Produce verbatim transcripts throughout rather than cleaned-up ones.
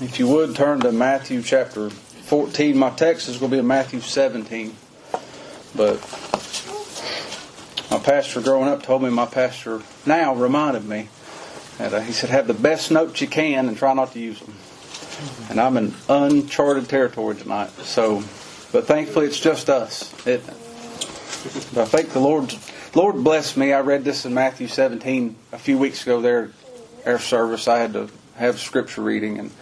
If you would turn to Matthew chapter fourteen. My text is going to be in Matthew seventeen. But my pastor growing up told me, my pastor now reminded me that uh, he said, have the best notes you can and try not to use them. And I'm in uncharted territory tonight. So, but thankfully it's just us. It, I think the Lord, Lord blessed me. I read this in Matthew seventeen a few weeks ago there at our service. I had to have scripture reading, and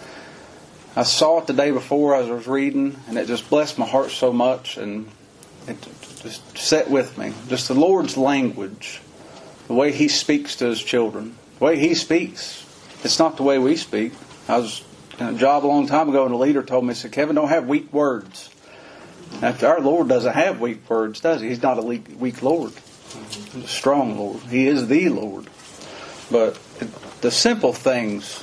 I saw it the day before as I was reading, and it just blessed my heart so much, and it just sat with me. Just the Lord's language, the way He speaks to His children, the way He speaks. It's not the way we speak. I was in a job a long time ago, and the leader told me, he said, Kevin, don't have weak words. Now, our Lord doesn't have weak words, does He? He's not a weak Lord. He's a strong Lord. He is the Lord. But the simple things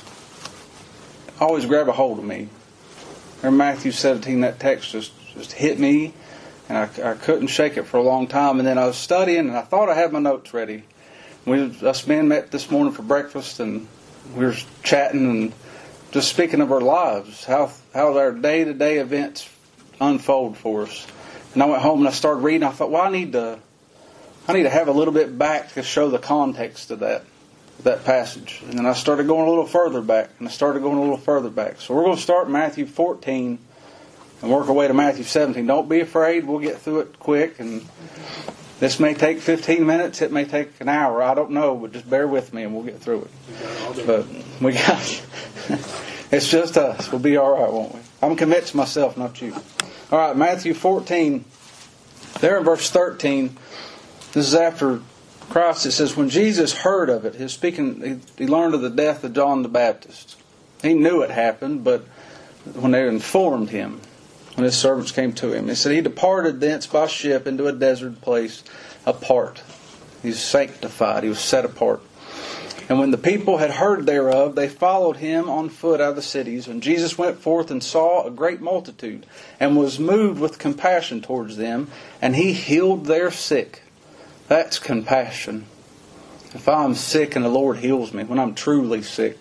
always grab a hold of me. In Matthew seventeen, that text just, just hit me, and I, I couldn't shake it for a long time. And then I was studying, and I thought I had my notes ready. We, us men met this morning for breakfast, and we were chatting and just speaking of our lives, how how our day-to-day events unfold for us. And I went home and I started reading. I thought, well, I need to, I need to have a little bit back to show the context of that. that passage. And then I started going a little further back, and I started going a little further back. So we're going to start in Matthew fourteen and work our way to Matthew seventeen. Don't be afraid. We'll get through it quick, and this may take fifteen minutes. It may take an hour. I don't know, but just bear with me and we'll get through it. But we got it's just us. We'll be all right, won't we? I'm convinced myself, not you. All right, Matthew fourteen, there in verse thirteen. This is after Christ. It says, when Jesus heard of it, his speaking, he, he learned of the death of John the Baptist. He knew it happened, but when they informed him, when his servants came to him, he said he departed thence by ship into a desert place apart. He was sanctified. He was set apart. And when the people had heard thereof, they followed him on foot out of the cities. And Jesus went forth and saw a great multitude, and was moved with compassion towards them, and he healed their sick. That's compassion. If I'm sick and the Lord heals me, when I'm truly sick,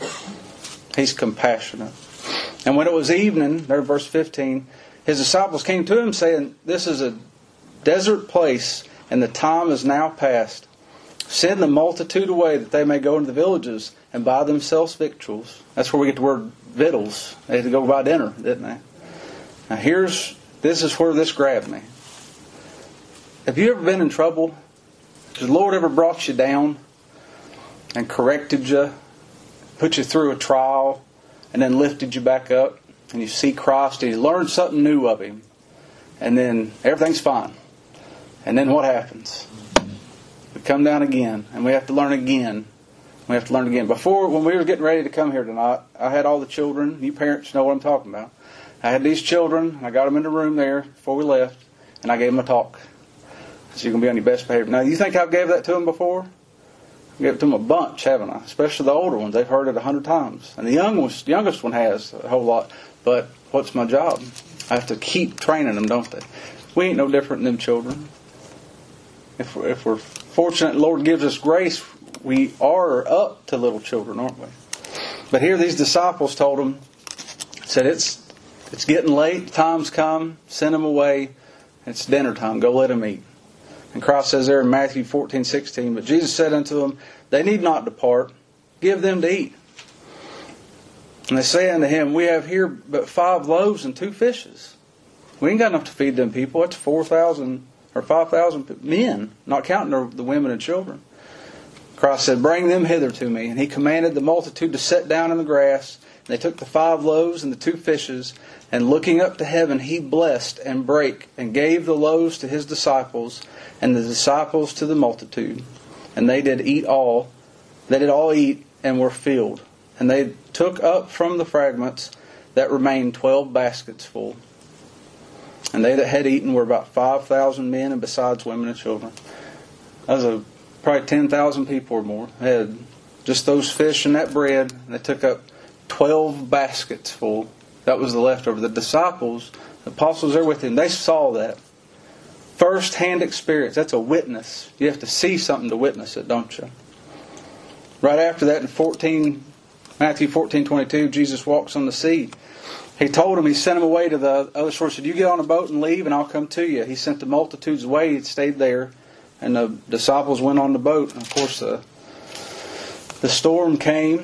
He's compassionate. And when it was evening, there verse fifteen, His disciples came to Him saying, this is a desert place, and the time is now past. Send the multitude away that they may go into the villages and buy themselves victuals. That's where we get the word victuals. They had to go buy dinner, didn't they? Now here's, this is where this grabbed me. Have you ever been in trouble? Has the Lord ever brought you down and corrected you, put you through a trial, and then lifted you back up, and you see Christ and you learn something new of Him, and then everything's fine. And then what happens? We come down again, and we have to learn again. We have to learn again. Before, when we were getting ready to come here tonight, I had all the children. You parents know what I'm talking about. I had these children. I got them in the room there before we left, and I gave them a talk. So you're going to be on your best behavior. Now, you think I've gave that to them before? I gave it to them a bunch, haven't I? Especially the older ones. They've heard it a hundred times. And the youngest, youngest one has a whole lot. But what's my job? I have to keep training them, don't they? We ain't no different than them children. If we're, if we're fortunate, the Lord gives us grace, we are up to little children, aren't we? But here these disciples told them, said, it's, it's getting late, time's come, send them away. It's dinner time, go let them eat. And Christ says there in Matthew fourteen sixteen, but Jesus said unto them, they need not depart, give them to eat. And they say unto him, we have here but five loaves and two fishes. We ain't got enough to feed them people. It's four thousand or five thousand men, not counting the women and children. Christ said, bring them hither to me. And he commanded the multitude to sit down in the grass. And they took the five loaves and the two fishes, and looking up to heaven, he blessed and brake, and gave the loaves to his disciples, and the disciples to the multitude. And they did eat all, they did all eat, and were filled. And they took up from the fragments that remained twelve baskets full. And they that had eaten were about five thousand men, and besides women and children. That was a, probably ten thousand people or more. They had just those fish and that bread, and they took up twelve baskets full. That was the leftover. The disciples, the apostles there with him, they saw that. First-hand experience. That's a witness. You have to see something to witness it, don't you? Right after that in fourteen, Matthew fourteen twenty-two, Jesus walks on the sea. He told him, he sent him away to the other shore. He said, you get on a boat and leave and I'll come to you. He sent the multitudes away. He stayed there. And the disciples went on the boat. And of course, the, the storm came.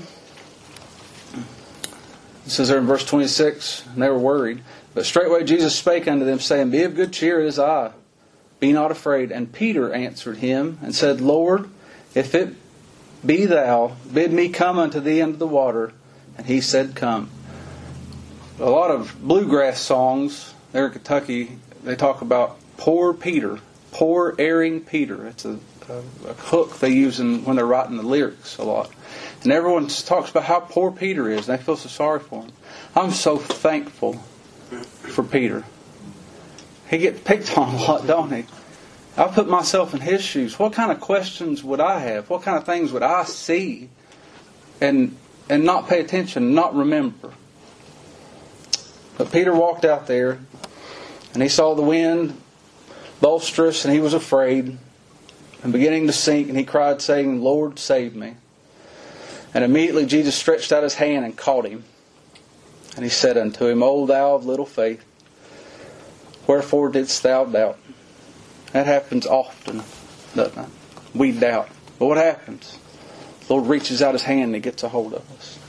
It says there in verse twenty-six, and they were worried. But straightway Jesus spake unto them, saying, Be of good cheer, it is I. Be not afraid. And Peter answered him and said, Lord, if it be thou, bid me come unto thee into the water. And he said, Come. A lot of bluegrass songs there in Kentucky, they talk about poor Peter, poor erring Peter. It's a, a, a hook they use in, when they're writing the lyrics a lot. And everyone talks about how poor Peter is, and they feel so sorry for him. I'm so thankful for Peter. He gets picked on a lot, don't he? I put myself in his shoes. What kind of questions would I have? What kind of things would I see and and not pay attention, not remember? But Peter walked out there, and he saw the wind boisterous, and he was afraid, and beginning to sink, and he cried, saying, Lord, save me. And immediately Jesus stretched out his hand and caught him. And he said unto him, O thou of little faith, wherefore didst thou doubt? That happens often, doesn't it? We doubt. But what happens? The Lord reaches out his hand and he gets a hold of us.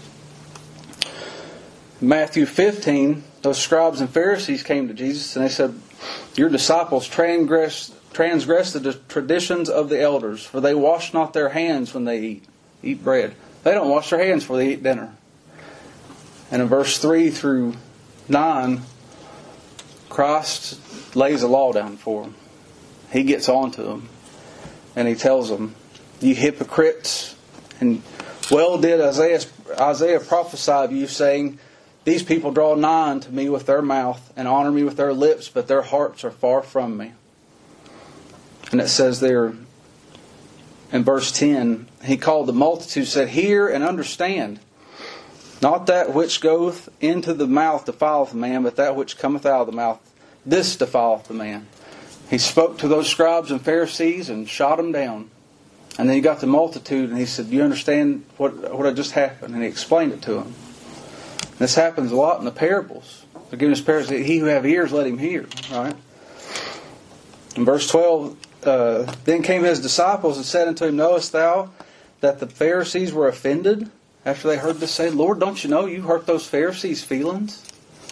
In Matthew fifteen, those scribes and Pharisees came to Jesus and they said, Your disciples transgress, transgress the traditions of the elders, for they wash not their hands when they eat, eat bread. They don't wash their hands before they eat dinner. And in verse three through nine, Christ lays a law down for them. He gets on to them. And he tells them, You hypocrites, and well did Isaiah, Isaiah prophesy of you, saying, These people draw nigh unto me with their mouth, and honor me with their lips, but their hearts are far from me. And it says there in verse ten, He called the multitude, said, Hear and understand. Not that which goeth into the mouth defileth a man, but that which cometh out of the mouth, this defileth the man. He spoke to those scribes and Pharisees and shot them down. And then he got the multitude and he said, You understand what, what had just happened? And he explained it to them. This happens a lot in the parables. They're giving us parables. He who have ears, let him hear. Right? In verse twelve, uh, Then came his disciples and said unto him, Knowest thou that the Pharisees were offended after they heard this say, Lord, don't you know you hurt those Pharisees' feelings?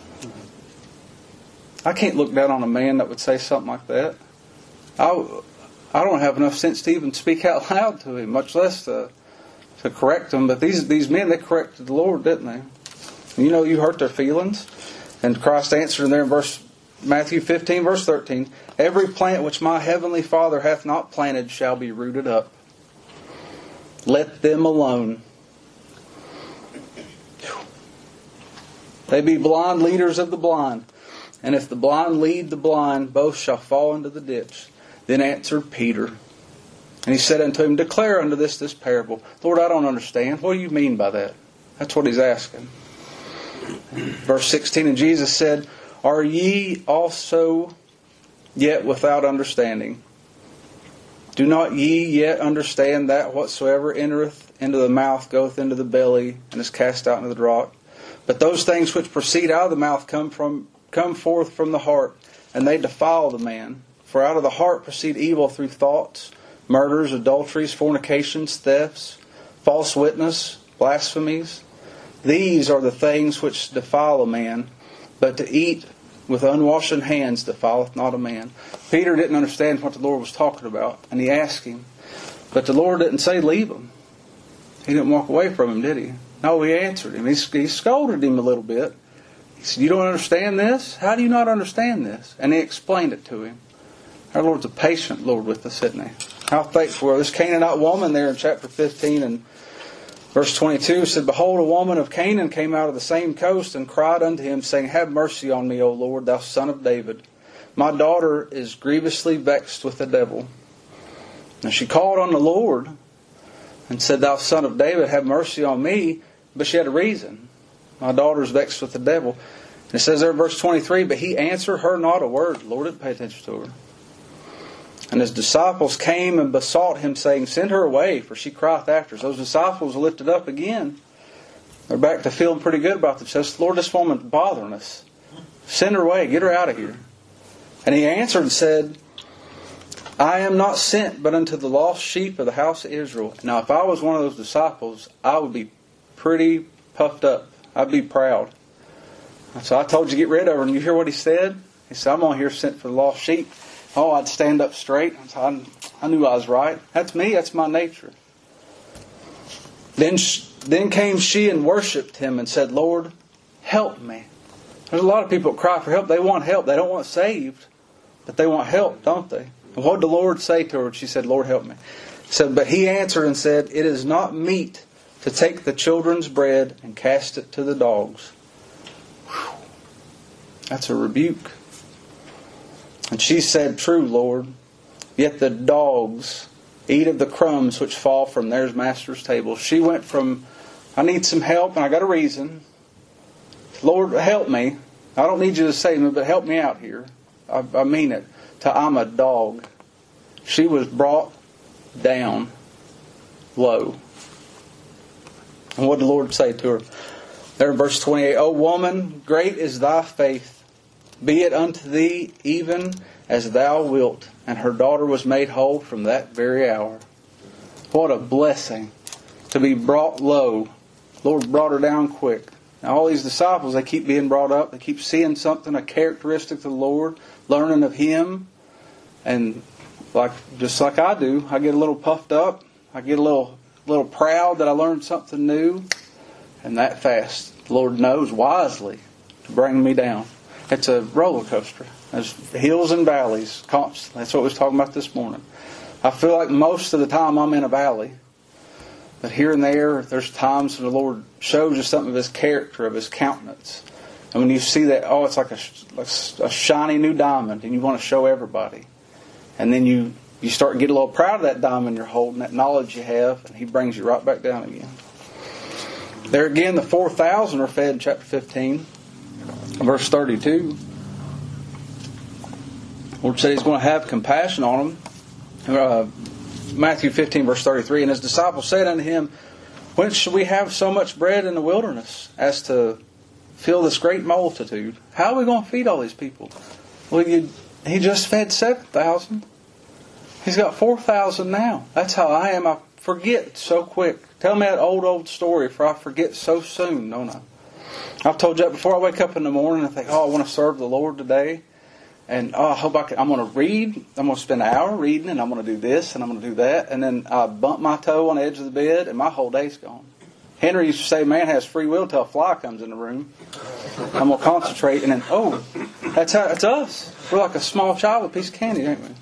I can't look down on a man that would say something like that. I, I don't have enough sense to even speak out loud to him, much less to, to correct him. But these these men, they corrected the Lord, didn't they? You know you hurt their feelings. And Christ answered in there in verse Matthew fifteen, verse thirteen, Every plant which my heavenly Father hath not planted shall be rooted up. Let them alone. They be blind leaders of the blind. And if the blind lead the blind, both shall fall into the ditch. Then answered Peter. And he said unto him, Declare unto this this parable. Lord, I don't understand. What do you mean by that? That's what he's asking. Verse sixteen, And Jesus said, Are ye also yet without understanding? Do not ye yet understand that whatsoever entereth into the mouth goeth into the belly, and is cast out into the draught? But those things which proceed out of the mouth come from come forth from the heart, and they defile the man. For out of the heart proceed evil through thoughts, murders, adulteries, fornications, thefts, false witness, blasphemies. These are the things which defile a man, but to eat with unwashen hands defileth not a man. Peter didn't understand what the Lord was talking about, and he asked him. But the Lord didn't say leave him. He didn't walk away from him, did he? No, he answered him. He, he scolded him a little bit. He said, You don't understand this? How do you not understand this? And he explained it to him. Our Lord's a patient Lord with us, isn't he? How thankful. This Canaanite woman there in chapter fifteen and verse twenty-two said, Behold, a woman of Canaan came out of the same coast and cried unto him, saying, Have mercy on me, O Lord, thou son of David. My daughter is grievously vexed with the devil. And she called on the Lord and said, Thou son of David, have mercy on me. But she had a reason. My daughter is vexed with the devil. And it says there in verse twenty-three, But he answered her not a word. The Lord didn't pay attention to her. And his disciples came and besought him, saying, Send her away, for she crieth after us. Those disciples lifted up again. They're back to feeling pretty good about themselves. Lord, this woman's bothering us. Send her away. Get her out of here. And he answered and said, I am not sent but unto the lost sheep of the house of Israel. Now, if I was one of those disciples, I would be pretty puffed up. I'd be proud. So I told you to get rid of her. And you hear what he said? He said, I'm on here sent for the lost sheep. Oh, I'd stand up straight. I, I knew I was right. That's me. That's my nature. Then, then came she and worshipped him and said, Lord, help me. There's a lot of people that cry for help. They want help. They don't want saved, but they want help, don't they? And what did the Lord say to her? She said, Lord, help me. He said, but he answered and said, it is not meet to take the children's bread and cast it to the dogs. Whew. That's a rebuke. And she said, true, Lord, yet the dogs eat of the crumbs which fall from their master's table. She went from, I need some help and I got a reason. Lord, help me. I don't need you to save me, but help me out here. I, I mean it. To I'm a dog. She was brought down low. And what did the Lord say to her? There in verse twenty-eight, O woman, great is thy faith. Be it unto thee even as thou wilt. And her daughter was made whole from that very hour. What a blessing to be brought low. The Lord brought her down quick. Now all these disciples, they keep being brought up. They keep seeing something, a characteristic of the Lord, learning of Him. And like just like I do, I get a little puffed up. I get a little little proud that I learned something new. And that fast, the Lord knows wisely to bring me down. It's a roller coaster. There's hills and valleys constantly. That's what we was talking about this morning. I feel like most of the time I'm in a valley. But here and there, there's times when the Lord shows you something of His character, of His countenance. And when you see that, oh, it's like a, like a shiny new diamond, and you want to show everybody. And then you, you start to get a little proud of that diamond you're holding, that knowledge you have, and He brings you right back down again. There again, the four thousand are fed in chapter fifteen, verse thirty-two. The Lord said He's going to have compassion on them. Uh, Matthew fifteen, verse thirty-three, and His disciples said unto Him, whence should we have so much bread in the wilderness as to fill this great multitude? How are we going to feed all these people? Well, you, He just fed seven thousand. He's got four thousand now. That's how I am. I forget so quick. Tell me that old, old story, for I forget so soon, don't I? I've told you that before. I wake up in the morning and think, oh, I want to serve the Lord today. And oh, I hope I can. I'm going to read. I'm going to spend an hour reading, and I'm going to do this, and I'm going to do that. And then I bump my toe on the edge of the bed, and my whole day's gone. Henry used to say, man has free will till a fly comes in the room. I'm going to concentrate, and then, oh, that's how, that's us. We're like a small child with a piece of candy, ain't we?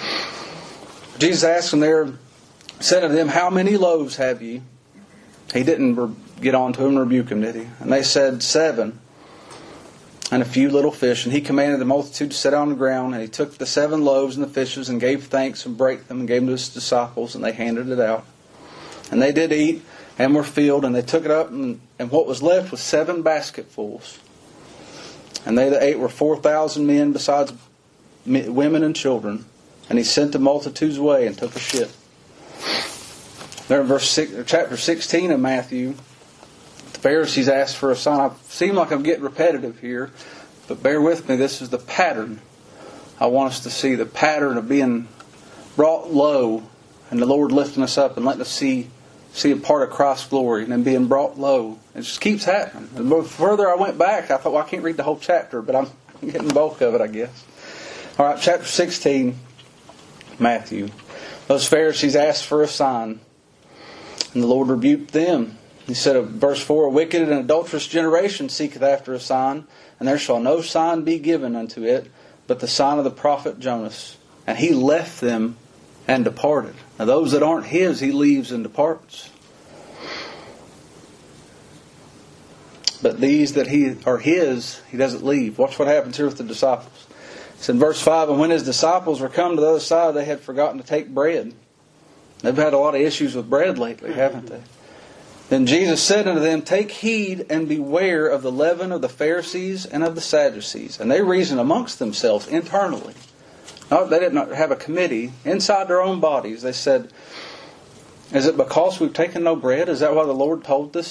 Jesus asked them there, said to them, how many loaves have ye? He didn't re- get on to them and rebuke them, did He? And they said, seven. And a few little fish. And He commanded the multitude to sit on the ground. And He took the seven loaves and the fishes and gave thanks and brake them and gave them to His disciples. And they handed it out. And they did eat and were filled. And they took it up. And, and what was left was seven basketfuls. And they that ate were four thousand men besides women and children. And He sent the multitudes away and took a ship. There in verse six, chapter sixteen of Matthew, the Pharisees asked for a sign. I seem like I'm getting repetitive here, but bear with me. This is the pattern I want us to see. The pattern of being brought low and the Lord lifting us up and letting us see see a part of Christ's glory and then being brought low. It just keeps happening. And the further I went back, I thought, well, I can't read the whole chapter, but I'm getting the bulk of it, I guess. All right, chapter sixteen, Matthew. Those Pharisees asked for a sign, and the Lord rebuked them. He said of verse four, a wicked and adulterous generation seeketh after a sign, and there shall no sign be given unto it, but the sign of the prophet Jonas. And He left them and departed. Now those that aren't His, He leaves and departs. But these that he are His, He doesn't leave. Watch what happens here with the disciples. It's in verse five, and when His disciples were come to the other side, they had forgotten to take bread. They've had a lot of issues with bread lately, haven't they? Then Jesus said unto them, take heed and beware of the leaven of the Pharisees and of the Sadducees. And they reasoned amongst themselves internally. No, they didn't have a committee. Inside their own bodies, they said, is it because we've taken no bread? Is that why the Lord told us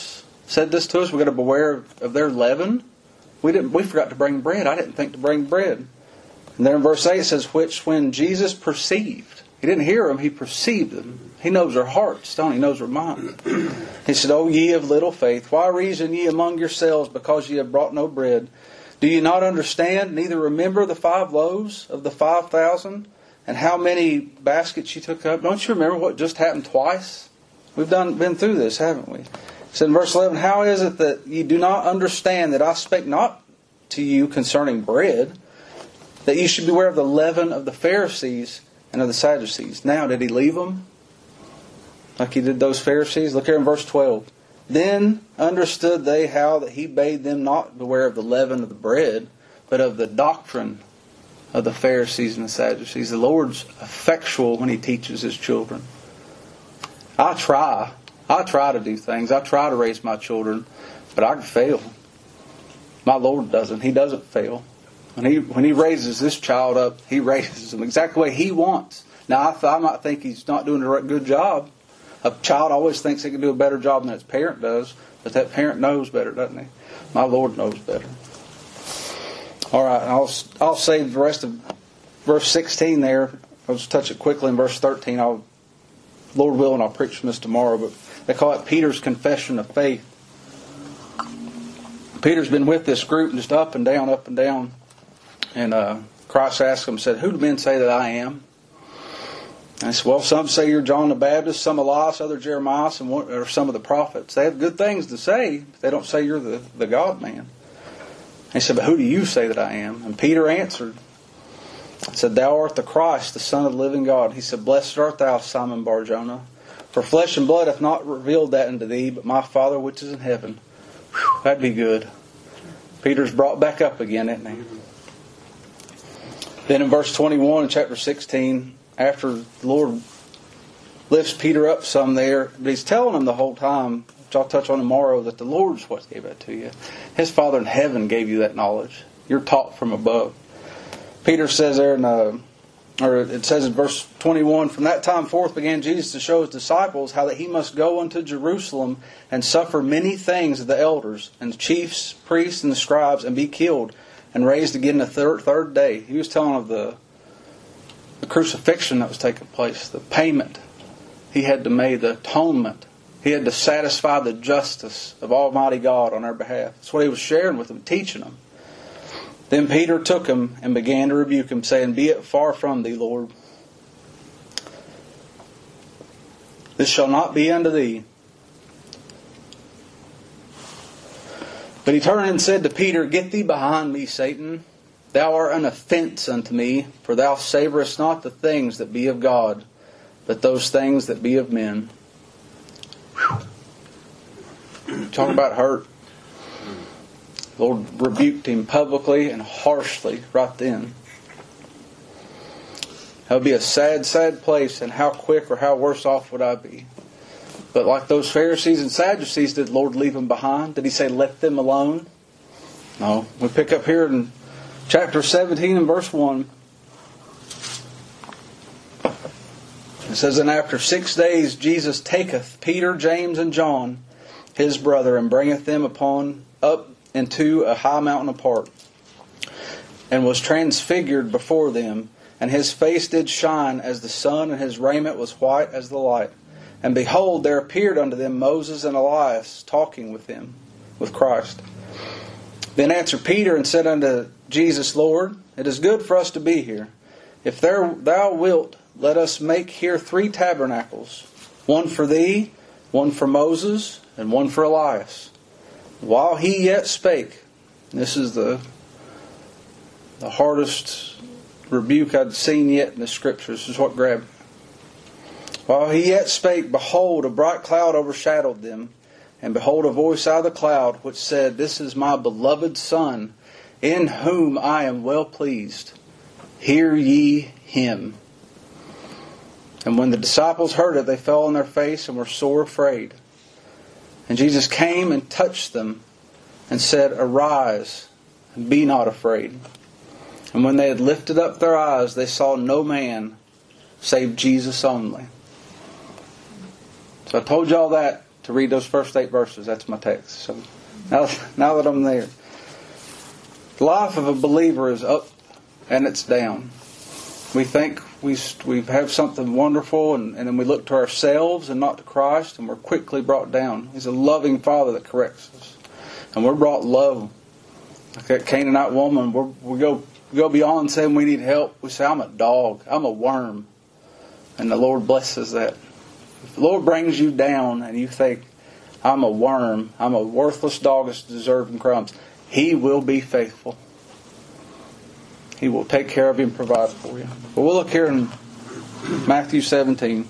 said this to us. We've got to beware of, of their leaven. We didn't. We forgot to bring bread. I didn't think to bring bread. And then in verse eight it says, which when Jesus perceived. He didn't hear them, He perceived them. He knows their hearts, don't He? He knows their mind. He said, O ye of little faith, why reason ye among yourselves, because ye have brought no bread? Do ye not understand, neither remember the five loaves of the five thousand, and how many baskets ye took up? Don't you remember what just happened twice? We've done been through this, haven't we? He said in verse eleven, how is it that ye do not understand that I spake not to you concerning bread, that ye should beware of the leaven of the Pharisees and of the Sadducees? Now, did He leave them like He did those Pharisees? Look here in verse twelve. Then understood they how that He bade them not beware of the leaven of the bread, but of the doctrine of the Pharisees and the Sadducees. The Lord's effectual when He teaches His children. I try. I try to do things. I try to raise my children, but I can fail. My Lord doesn't. He doesn't fail. When He when He raises this child up, He raises them exactly the way He wants. Now, I, th- I might think He's not doing a good job. A child always thinks he can do a better job than its parent does, but that parent knows better, doesn't he? My Lord knows better. All right, I'll I'll save the rest of verse sixteen there. I'll just touch it quickly in verse thirteen. I'll, Lord willing, I'll preach from this tomorrow. But they call it Peter's confession of faith. Peter's been with this group just up and down, up and down. And uh, Christ asked him, said, who do men say that I am? And I said, well, some say you're John the Baptist, some Elias, other Jeremiah, and one, or some of the prophets. They have good things to say, but they don't say you're the, the God-man. He said, but who do you say that I am? And Peter answered, said, thou art the Christ, the Son of the living God. He said, blessed art thou, Simon Bar-Jonah, for flesh and blood hath not revealed that unto thee, but my Father which is in heaven. Whew, that'd be good. Peter's brought back up again, isn't he? Then in verse twenty-one in chapter sixteen, after the Lord lifts Peter up some there, but He's telling him the whole time, which I'll touch on tomorrow, that the Lord's what gave that to you. His Father in heaven gave you that knowledge. You're taught from above. Peter says there in uh, or it says in verse twenty-one, from that time forth began Jesus to show His disciples how that He must go unto Jerusalem and suffer many things of the elders and the chiefs, priests, and the scribes, and be killed and raised again the third, third day. He was telling of the, the crucifixion that was taking place, the payment He had to make, the atonement. He had to satisfy the justice of Almighty God on our behalf. That's what He was sharing with them, teaching them. Then Peter took him and began to rebuke him, saying, be it far from thee, Lord. This shall not be unto thee. But he turned and said to Peter, get thee behind me, Satan. Thou art an offense unto me, for thou savorest not the things that be of God, but those things that be of men. Whew. Talk about hurt. The Lord rebuked him publicly and harshly right then. That would be a sad, sad place, and how quick or how worse off would I be? But like those Pharisees and Sadducees, did the Lord leave them behind? Did He say, let them alone? No. We pick up here in chapter seventeen and verse one. It says, and after six days Jesus taketh Peter, James, and John, his brother, and bringeth them upon up into a high mountain apart, and was transfigured before them, and His face did shine as the sun, and His raiment was white as the light. And behold, there appeared unto them Moses and Elias, talking with Him, with Christ. Then answered Peter and said unto Jesus, Lord, it is good for us to be here. If there, Thou wilt, let us make here three tabernacles, one for Thee, one for Moses, and one for Elias. While he yet spake, this is the the hardest rebuke I'd seen yet in the Scriptures. This is what grabbed me. While he yet spake, behold, a bright cloud overshadowed them, and behold, a voice out of the cloud, which said, this is my beloved Son, in whom I am well pleased. Hear ye Him. And when the disciples heard it, they fell on their face and were sore afraid. And Jesus came and touched them and said, arise, and be not afraid. And when they had lifted up their eyes, they saw no man save Jesus only. So I told y'all that to read those first eight verses. That's my text. So now, now that I'm there. The life of a believer is up and it's down. We think we we have something wonderful, and, and then we look to ourselves and not to Christ, and we're quickly brought down. He's a loving Father that corrects us. And we're brought low. Like that Canaanite woman, we're, we go we go beyond saying we need help. We say, I'm a dog. I'm a worm. And the Lord blesses that. If the Lord brings you down and you think, I'm a worm, I'm a worthless dog that's deserving crumbs, He will be faithful. He will take care of you and provide for you. But we'll look here in Matthew seventeen.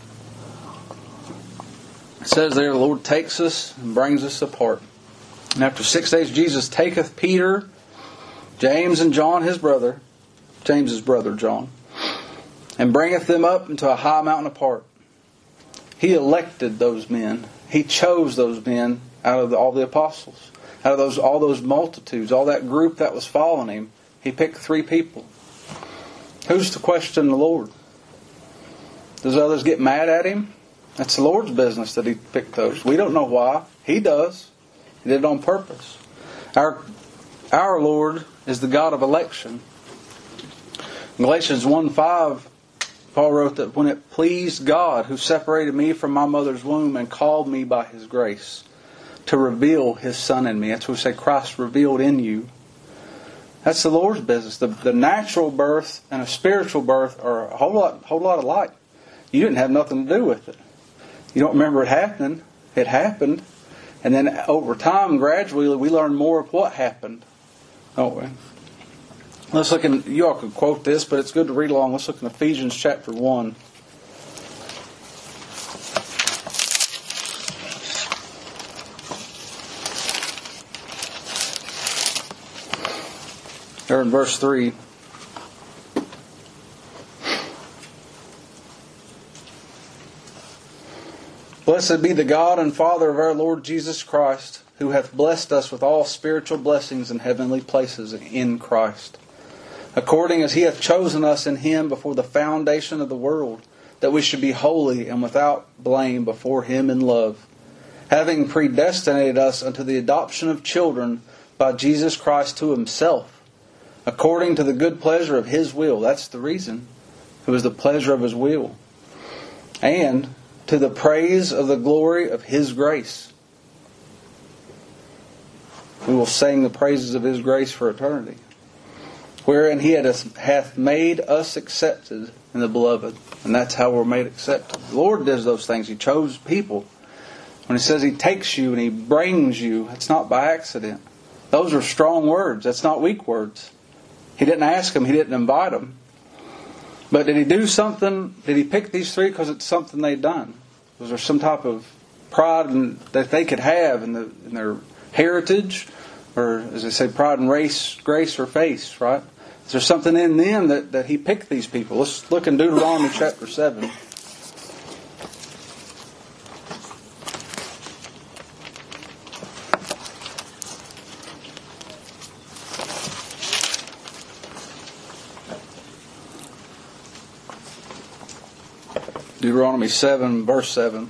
It says there, the Lord takes us and brings us apart. And after six days, Jesus taketh Peter, James, and John his brother, James's brother John, and bringeth them up into a high mountain apart. He elected those men. He chose those men out of the, all the apostles. Out of those all those multitudes, all that group that was following Him, He picked three people. Who's to question the Lord? Does others get mad at Him? That's the Lord's business that He picked those. We don't know why. He does. He did it on purpose. Our, our Lord is the God of election. In Galatians one five, Paul wrote that when it pleased God, who separated me from my mother's womb and called me by His grace, to reveal His Son in me. That's what we say, Christ revealed in you. That's the Lord's business. The, the natural birth and a spiritual birth are a whole lot, whole lot alike. You didn't have nothing to do with it. You don't remember it happening. It happened. And then over time, gradually, we learn more of what happened. Don't we? Let's look in, you all could quote this, but it's good to read along. Let's look in Ephesians chapter one. There in verse three. Blessed be the God and Father of our Lord Jesus Christ, who hath blessed us with all spiritual blessings in heavenly places in Christ, according as He hath chosen us in Him before the foundation of the world, that we should be holy and without blame before Him in love, having predestinated us unto the adoption of children by Jesus Christ to Himself, according to the good pleasure of His will. That's the reason. It was the pleasure of His will. And to the praise of the glory of His grace. We will sing the praises of His grace for eternity. Wherein He hath made us accepted in the Beloved. And that's how we're made accepted. The Lord does those things. He chose people. When He says He takes you and He brings you, it's not by accident. Those are strong words. That's not weak words. He didn't ask them. He didn't invite them. But did He do something? Did He pick these three because it's something they'd done? Was there some type of pride in, that they could have in, the, in their heritage? Or, as they say, pride in race, grace, or face, right? Is there something in them that, that He picked these people? Let's look in Deuteronomy chapter seven. Deuteronomy seven, verse seven.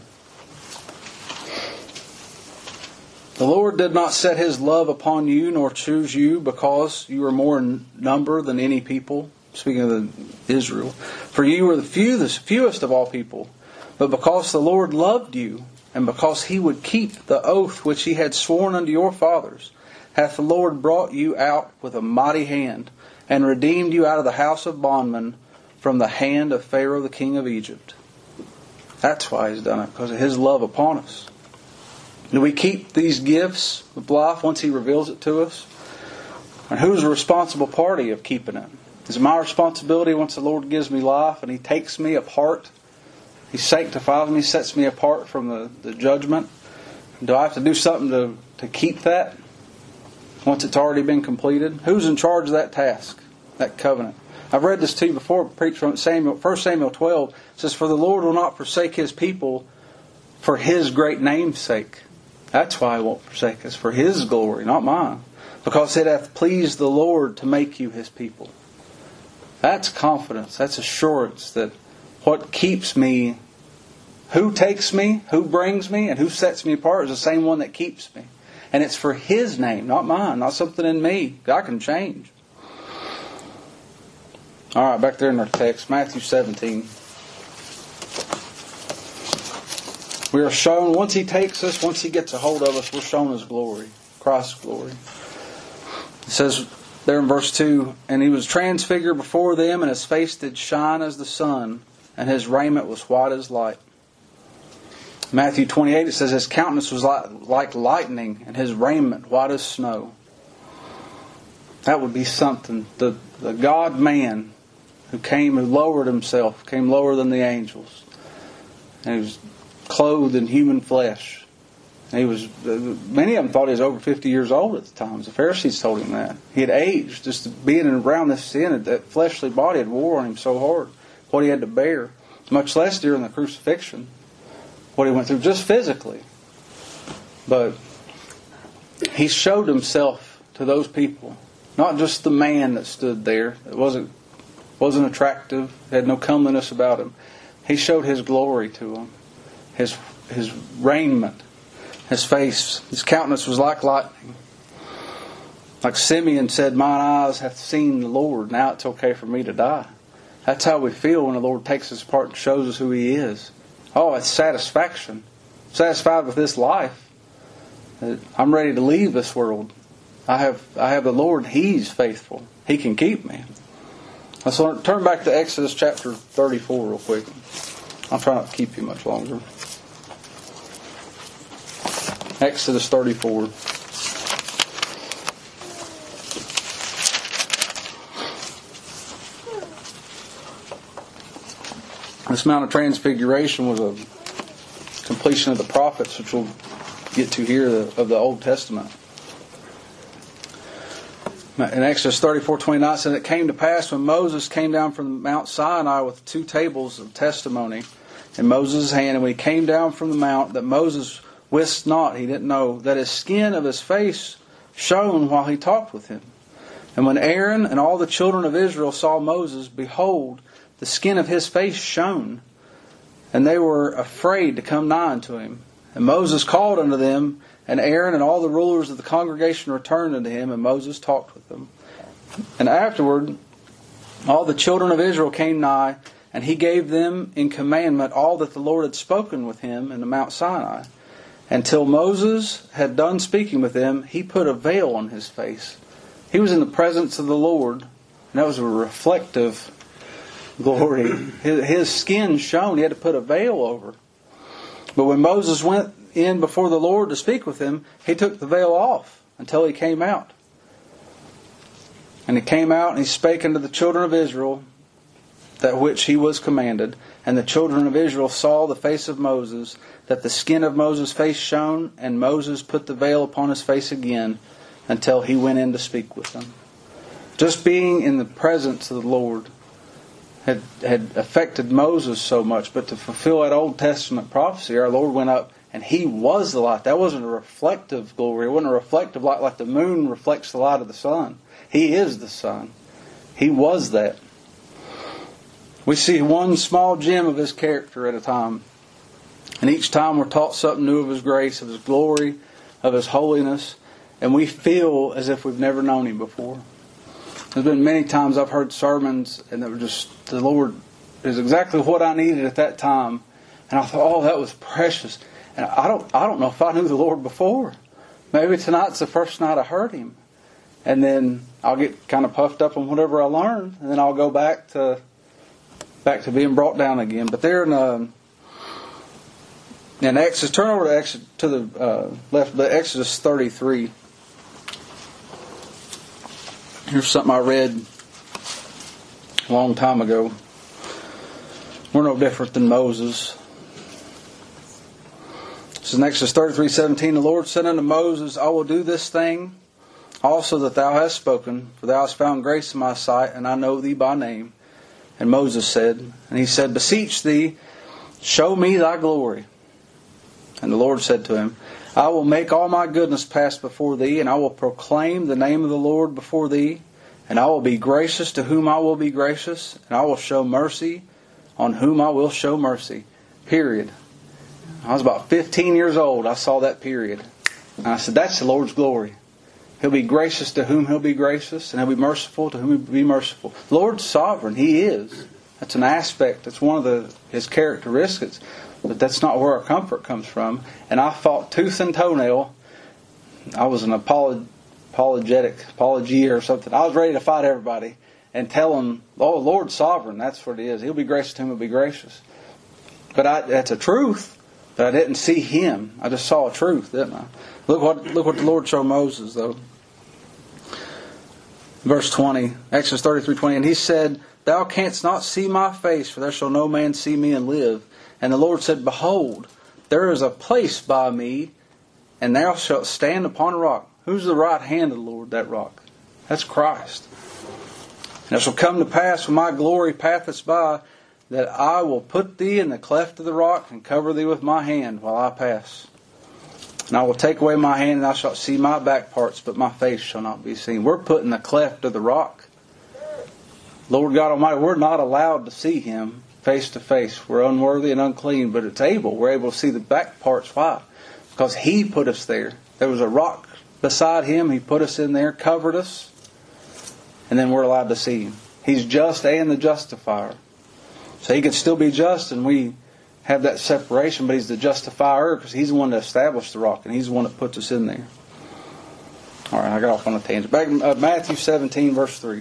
The Lord did not set His love upon you, nor choose you, because you were more in number than any people. Speaking of the Israel. For you were the fewest, fewest of all people. But because the Lord loved you, and because He would keep the oath which He had sworn unto your fathers, hath the Lord brought you out with a mighty hand, and redeemed you out of the house of bondmen, from the hand of Pharaoh the king of Egypt. That's why He's done it, because of His love upon us. Do we keep these gifts of life once He reveals it to us? And who's the responsible party of keeping it? Is it my responsibility once the Lord gives me life and He takes me apart? He sanctifies me, sets me apart from the, the judgment. Do I have to do something to, to keep that once it's already been completed? Who's in charge of that task, that covenant? I've read this to you before, preached from Samuel, First Samuel twelve. It says, for the Lord will not forsake His people for His great name's sake. That's why He won't forsake us, for His glory, not mine. Because it hath pleased the Lord to make you His people. That's confidence. That's assurance that what keeps me Who takes me, who brings me, and who sets me apart is the same one that keeps me. And it's for His name, not mine, not something in me. I can change. All right, back there in our text, Matthew seventeen. We are shown, once He takes us, once He gets a hold of us, we're shown His glory, Christ's glory. It says there in verse two, and He was transfigured before them, and His face did shine as the sun, and His raiment was white as light. Matthew twenty-eight, it says His countenance was like, like lightning, and His raiment white as snow. That would be something. The, the God-man who came, who lowered Himself, came lower than the angels. And He was clothed in human flesh. And he was, many of them thought He was over fifty years old at the time. The Pharisees told Him that. He had aged. Just being around this sin, that fleshly body had wore on Him so hard. What He had to bear. Much less during the crucifixion. What He went through just physically. But He showed Himself to those people. Not just the man that stood there. It wasn't, wasn't attractive. Had no comeliness about Him. He showed His glory to them. His, his raiment. His face. His countenance was like lightning. Like Simeon said, mine eyes have seen the Lord. Now it's okay for me to die. That's how we feel when the Lord takes us apart and shows us who He is. Oh, it's satisfaction. Satisfied with this life. I'm ready to leave this world. I have I have the Lord. He's faithful. He can keep me. Let's learn, turn back to Exodus chapter thirty-four real quick. I'll try not to keep you much longer. Exodus thirty-four. This Mount of Transfiguration was a completion of the prophets, which we'll get to here of the Old Testament. In Exodus thirty-four twenty-nine, it says, it came to pass when Moses came down from Mount Sinai with two tables of testimony in Moses' hand, and when he came down from the mount, that Moses wist not, he didn't know, that his skin of his face shone while he talked with him. And when Aaron and all the children of Israel saw Moses, behold, the skin of his face shone, and they were afraid to come nigh unto him. And Moses called unto them, and Aaron and all the rulers of the congregation returned unto him, and Moses talked with them. And afterward, all the children of Israel came nigh, and he gave them in commandment all that the Lord had spoken with him in the Mount Sinai. Until Moses had done speaking with them, he put a veil on his face. He was in the presence of the Lord, and that was a reflective glory. His, his skin shone. He had to put a veil over. But when Moses went in before the Lord to speak with him, he took the veil off until he came out. And he came out and he spake unto the children of Israel that which he was commanded. And the children of Israel saw the face of Moses, that the skin of Moses' face shone, and Moses put the veil upon his face again until he went in to speak with them. Just being in the presence of the Lord had, had affected Moses so much, but to fulfill that Old Testament prophecy, our Lord went up and He was the light. That wasn't a reflective glory. It wasn't a reflective light like the moon reflects the light of the sun. He is the sun. He was that. We see one small gem of His character at a time. And each time we're taught something new of His grace, of His glory, of His holiness. And we feel as if we've never known Him before. There's been many times I've heard sermons and that were just, the Lord is exactly what I needed at that time. And I thought, oh, that was precious. And I don't I don't know if I knew the Lord before. Maybe tonight's the first night I heard Him. And then I'll get kind of puffed up on whatever I learned. And then I'll go back to back to being brought down again. But there in, uh, in Exodus, turn over to, Exodus, to the uh, left, the Exodus thirty-three. Here's something I read a long time ago. We're no different than Moses. This is in Exodus thirty-three seventeen. The Lord said unto Moses, I will do this thing also that thou hast spoken, for thou hast found grace in my sight, and I know thee by name. And Moses said, and he said, beseech thee, show me thy glory. And the Lord said to him, I will make all my goodness pass before thee, and I will proclaim the name of the Lord before thee, and I will be gracious to whom I will be gracious, and I will show mercy on whom I will show mercy. Period. I was about fifteen years old. I saw that period. And I said, that's the Lord's glory. He'll be gracious to whom He'll be gracious, and He'll be merciful to whom He'll be merciful. The Lord's sovereign. He is. That's an aspect. That's one of the, His characteristics. But that's not where our comfort comes from. And I fought tooth and toenail. I was an apolog- apologetic, apology or something. I was ready to fight everybody and tell them, oh, the Lord's sovereign. That's what He is. He'll be gracious to whom He'll be gracious. But I, that's a truth. But I didn't see Him. I just saw a truth, didn't I? Look what look what the Lord showed Moses, though. Verse twenty, Exodus thirty-three twenty, and He said, Thou canst not see my face, for there shall no man see me and live. And the Lord said, Behold, there is a place by me, and thou shalt stand upon a rock. Who's the right hand of the Lord, that rock? That's Christ. And it shall come to pass when my glory passeth by, that I will put thee in the cleft of the rock, and cover thee with my hand while I pass. And I will take away my hand, and thou shalt see my back parts, but my face shall not be seen. We're put in the cleft of the rock. Lord God Almighty, we're not allowed to see Him face to face. We're unworthy and unclean, but it's able. We're able to see the back parts. Why? Because He put us there. There was a rock beside Him. He put us in there, covered us, and then we're allowed to see Him. He's just and the justifier. So He could still be just, and we have that separation, but He's the justifier because He's the one that established the rock, and He's the one that puts us in there. All right, I got off on a tangent. Back in uh, Matthew seventeen, verse three.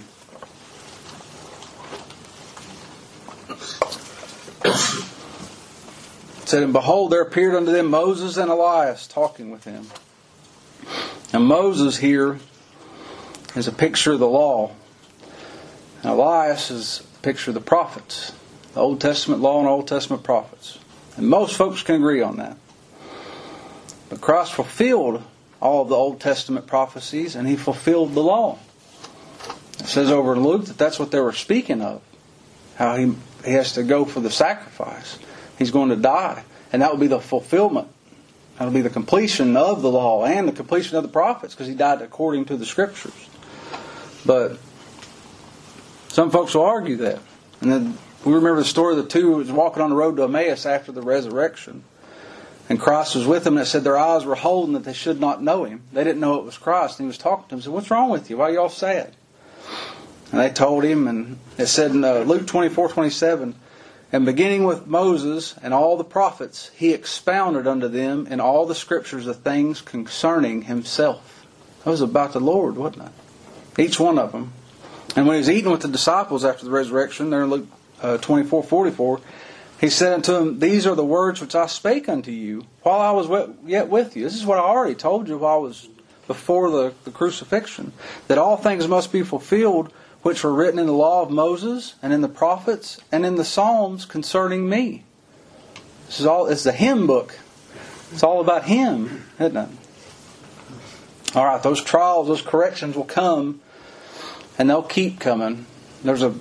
It said, And behold, there appeared unto them Moses and Elias talking with Him. And Moses here is a picture of the law. And Elias is a picture of the prophets. The Old Testament law and Old Testament prophets. And most folks can agree on that. But Christ fulfilled all of the Old Testament prophecies, and He fulfilled the law. It says over in Luke that that's what they were speaking of. How He, he has to go for the sacrifice. He's going to die. And that will be the fulfillment. That will be the completion of the law and the completion of the prophets, because He died according to the Scriptures. But some folks will argue that. And then we remember the story of the two who was walking on the road to Emmaus after the resurrection. And Christ was with them, and it said their eyes were holden that they should not know Him. They didn't know it was Christ. And He was talking to them and said, What's wrong with you? Why are you all sad? And they told Him, and it said in uh, Luke twenty-four twenty-seven, And beginning with Moses and all the prophets, He expounded unto them in all the Scriptures the things concerning Himself. That was about the Lord, wasn't it? Each one of them. And when He was eating with the disciples after the resurrection, there in Luke uh, twenty-four forty-four, He said unto them, These are the words which I spake unto you while I was yet with you. This is what I already told you while I was before the, the crucifixion. That all things must be fulfilled which were written in the law of Moses and in the prophets and in the Psalms concerning me. This is all. It's the hymn book. It's all about Him, isn't it? All right, those trials, those corrections will come, and they'll keep coming. There's a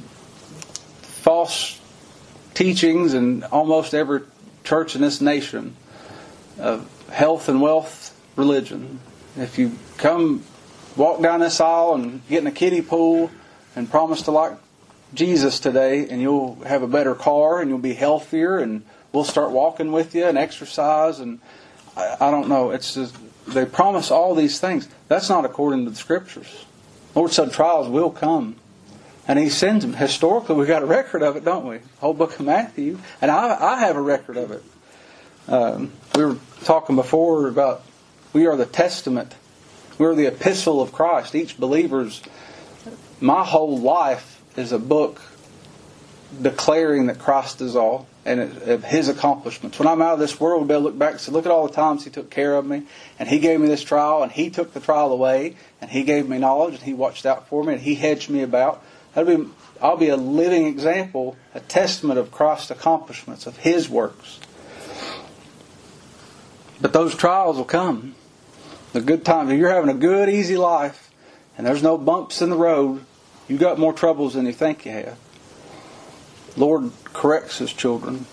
false teachings in almost every church in this nation of health and wealth religion. If you come walk down this aisle and get in a kiddie pool and promise to like Jesus today, and you'll have a better car and you'll be healthier, and we'll start walking with you and exercise, and I, I don't know. It's just, they promise all these things. That's not according to the Scriptures. The Lord said trials will come. And He sends them. Historically, we've got a record of it, don't we? The whole book of Matthew. And I, I have a record of it. Um, we were talking before about we are the testament. We're the epistle of Christ. Each believer's, my whole life is a book declaring that Christ is all and of His accomplishments. When I'm out of this world, we'll be able to look back and say, look at all the times He took care of me, and He gave me this trial, and He took the trial away, and He gave me knowledge, and He watched out for me, and He hedged me about. That'll be, I'll be a living example, a testament of Christ's accomplishments, of His works. But those trials will come. The good times. If you're having a good, easy life, and there's no bumps in the road, you've got more troubles than you think you have. Lord corrects His children.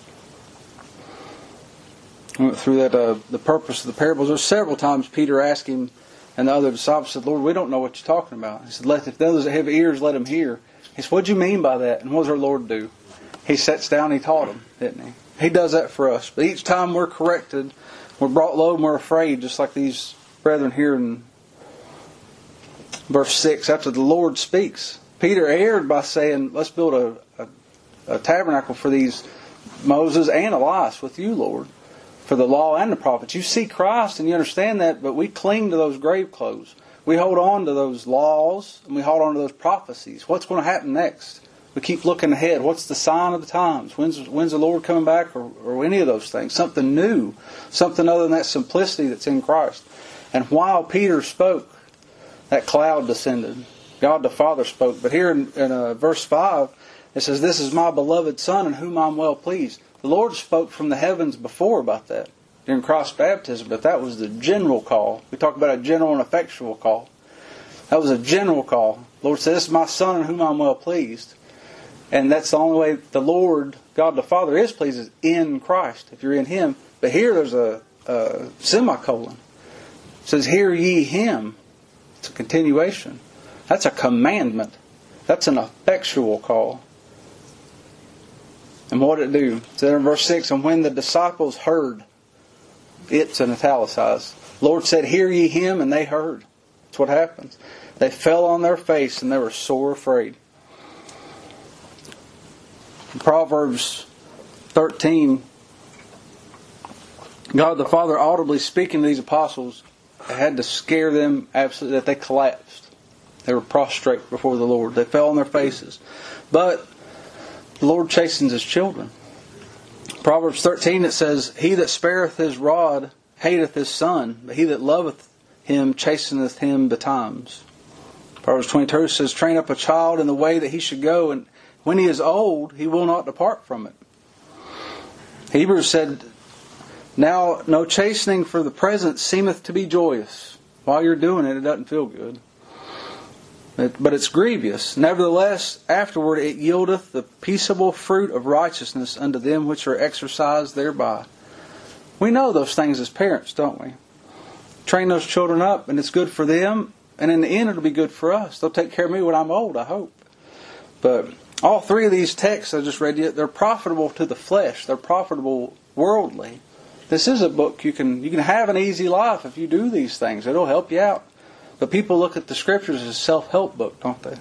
We went through that, uh, the purpose of the parables. There's several times Peter asked Him, and the other disciples said, Lord, we don't know what you're talking about. He said, let if those that have ears, let them hear. He said, what do you mean by that? And what does our Lord do? He sits down and He taught them, didn't He? He does that for us. But each time we're corrected, we're brought low and we're afraid, just like these brethren here in verse six. After the Lord speaks, Peter erred by saying, let's build a, a, a tabernacle for these Moses and Elias with you, Lord, for the law and the prophets. You see Christ and you understand that, but we cling to those grave clothes. We hold on to those laws and we hold on to those prophecies. What's going to happen next? We keep looking ahead. What's the sign of the times? When's, when's the Lord coming back, or, or any of those things? Something new. Something other than that simplicity that's in Christ. And while Peter spoke, that cloud descended. God the Father spoke. But here in, in uh, verse five, it says, "This is my beloved Son in whom I'm well pleased." The Lord spoke from the heavens before about that, during Christ's baptism, but that was the general call. We talk about a general and effectual call. That was a general call. The Lord said, "This is my Son in whom I'm well pleased." And that's the only way the Lord, God the Father, is pleased, is in Christ, if you're in Him. But here there's a, a semicolon. It says, "Hear ye Him." It's a continuation. That's a commandment. That's an effectual call. And what did it do? It said in verse six, "And when the disciples heard," it's an italicized. The Lord said, "Hear ye Him," and they heard. That's what happens. They fell on their face and they were sore afraid. In Proverbs thirteen, God the Father audibly speaking to these apostles had to scare them absolutely, that they collapsed. They were prostrate before the Lord. They fell on their faces. But the Lord chastens His children. Proverbs thirteen, it says, "He that spareth his rod hateth his son, but he that loveth him chasteneth him betimes." Proverbs twenty-two says, "Train up a child in the way that he should go, and when he is old, he will not depart from it." Hebrews said, "Now no chastening for the present seemeth to be joyous." While you're doing it, it doesn't feel good. But it's grievous. "Nevertheless, afterward it yieldeth the peaceable fruit of righteousness unto them which are exercised thereby." We know those things as parents, don't we? Train those children up, and it's good for them, and in the end it'll be good for us. They'll take care of me when I'm old, I hope. But all three of these texts I just read you, they're profitable to the flesh. They're profitable worldly. This is a book you can you can have an easy life if you do these things. It'll help you out. But people look at the Scriptures as a self-help book, don't they?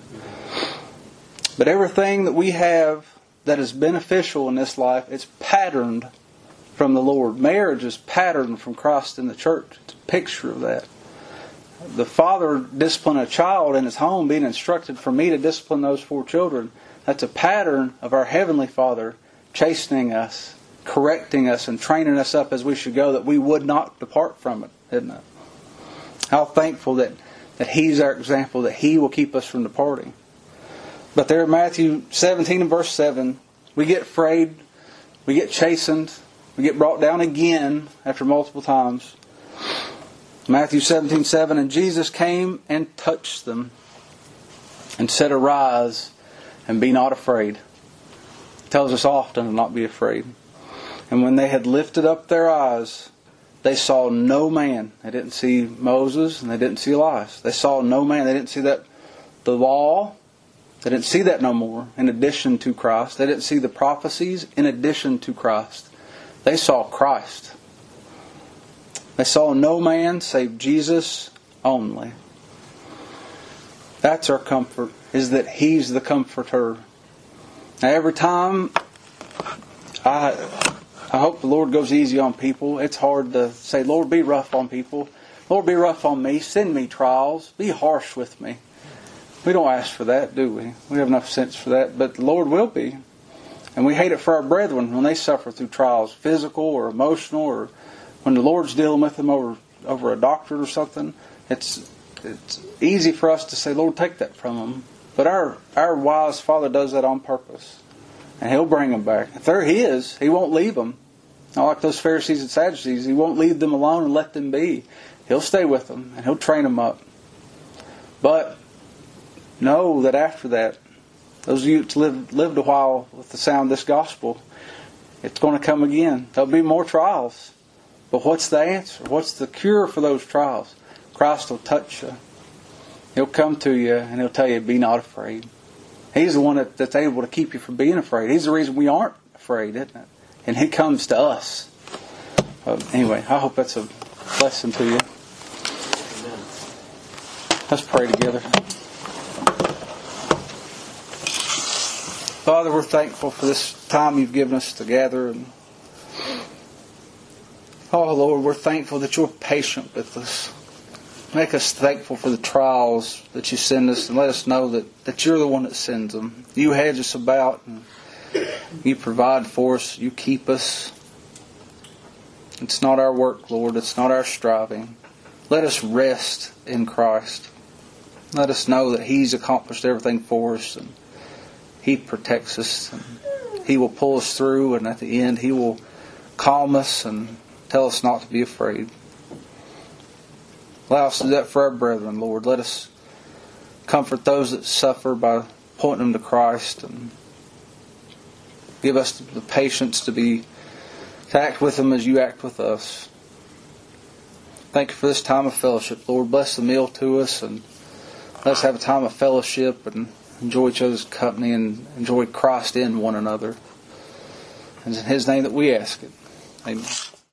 But everything that we have that is beneficial in this life, it's patterned from the Lord. Marriage is patterned from Christ in the church. It's a picture of that. The father disciplining a child in his home, being instructed for me to discipline those four children, that's a pattern of our Heavenly Father chastening us, correcting us, and training us up as we should go, that we would not depart from it, isn't it? How thankful that, that He's our example, that He will keep us from departing. But there in Matthew seventeen and verse seven, we get afraid, we get chastened, we get brought down again after multiple times. Matthew seventeen seven, "And Jesus came and touched them and said, Arise, and be not afraid." It tells us often to not be afraid. "And when they had lifted up their eyes, they saw no man." They didn't see Moses and they didn't see Elias. They saw no man. They didn't see that the law. They didn't see that no more in addition to Christ. They didn't see the prophecies in addition to Christ. They saw Christ. They saw no man save Jesus only. That's our comfort, is that He's the Comforter. Now, every time I I hope the Lord goes easy on people. It's hard to say, Lord, be rough on people. Lord, be rough on me. Send me trials. Be harsh with me. We don't ask for that, do we? We have enough sense for that. But the Lord will be. And we hate it for our brethren when they suffer through trials, physical or emotional, or when the Lord's dealing with them over over a doctorate or something. It's it's easy for us to say, Lord, take that from them. But our, our wise Father does that on purpose. And He'll bring them back. If they're His, He won't leave them. Not like those Pharisees and Sadducees. He won't leave them alone and let them be. He'll stay with them and He'll train them up. But know that after that, those of you that lived, lived a while with the sound of this gospel, it's going to come again. There'll be more trials. But what's the answer? What's the cure for those trials? Christ will touch you. He'll come to you and He'll tell you, be not afraid. He's the one that, that's able to keep you from being afraid. He's the reason we aren't afraid, isn't it? and He comes to us. Uh, anyway, I hope that's a blessing to you. Amen. Let's pray together. Father, we're thankful for this time You've given us to gather. And oh, Lord, we're thankful that You're patient with us. Make us thankful for the trials that You send us, and let us know that, that You're the one that sends them. You hedge us about, and You provide for us. You keep us. It's not our work, Lord. It's not our striving. Let us rest in Christ. Let us know that He's accomplished everything for us, and He protects us, and He will pull us through, and at the end He will calm us and tell us not to be afraid. Allow us to do that for our brethren, Lord. Let us comfort those that suffer by pointing them to Christ, and give us the patience to be to act with them as You act with us. Thank You for this time of fellowship, Lord. Bless the meal to us, and let us have a time of fellowship and enjoy each other's company and enjoy Christ in one another. And it's in His name that we ask it. Amen.